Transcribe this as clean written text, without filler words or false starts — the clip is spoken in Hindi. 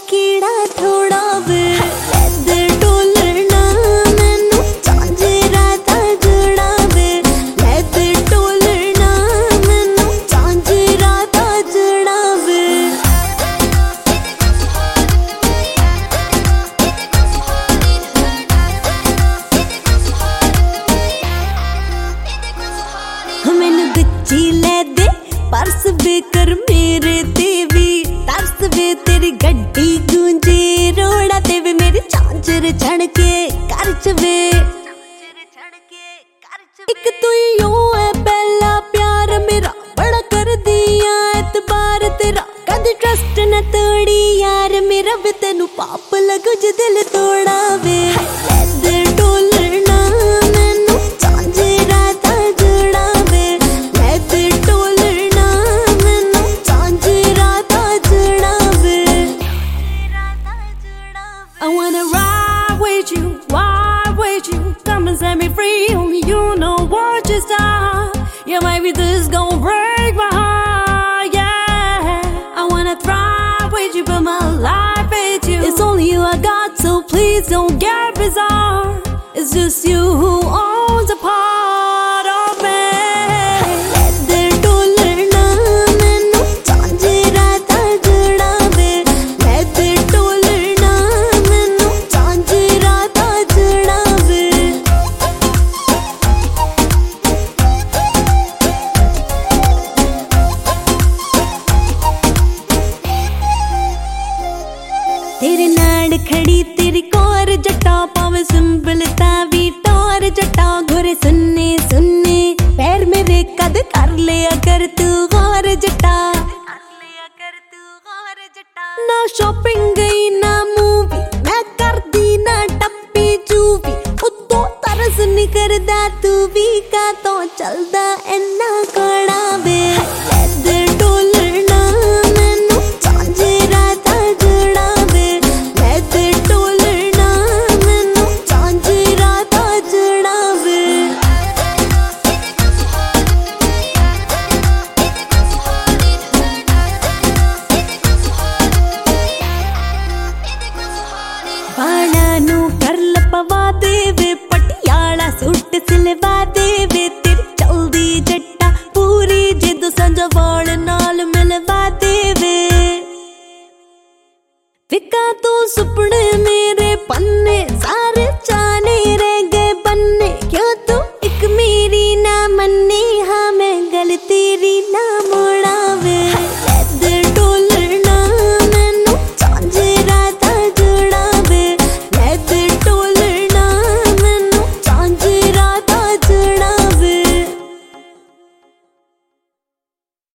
कीड़ा थोड़ा वे दे टोलना मैनू झांझरा दा जड़ा वे दे टोलना मैनू झांझरा दा जड़ा वे मैनू गुच्ची ले दे पर्स बेकर मेरे देवी तरस वे तेरी गड्डी गूंजे रोड़ा ते वे मेरी झांझर चढ़ के कर वे एक तू यो है पहला प्यार मेरा बड़ा कर दिया एतबार तेरा कद ट्रस्ट न तोड़ी यार मेरा वे तेनू पाप लगू जो दिल तोड़ा वे दे टोलना मैनू झांझरा दा जड़ा वे दे टोलना मैनू झांझरा दा जड़ा वे I wanna ride with you, come and set me free. Only you know what you start. Yeah, maybe this gon' break my heart. Yeah, I wanna thrive with you, but my life with you. It's only you I got, so please don't get bizarre. It's just you who owns a part of me. दे टोलना मैनू झांझरा दा जड़ा वे दे टोलना मैनू झांझरा दा जड़ा वे तेरे नाड़ खड़ी तेरी कोर जट्टा पावे सिंबलता भी टोर जट्टा घोरे सुन्ने सुन्ने पैर मेरे कद कर ले अगर तू गौर जट्टा ना शॉपिंग गई ना मूवी मैं कर दी ना टप्पी जूवी उतो तरस नहीं करदा तू भी का तो चलदा इन्ना कड़ा वे दे टोलना मैनू झांझरा दा जड़ा वे दे टोलना मैनू झांझरा दा जड़ा वे बाणा नू करल पवा दे वे पटियाला सूट सिलवा दे वे तेरी चलदी जट्टा पूरी जिद संजवा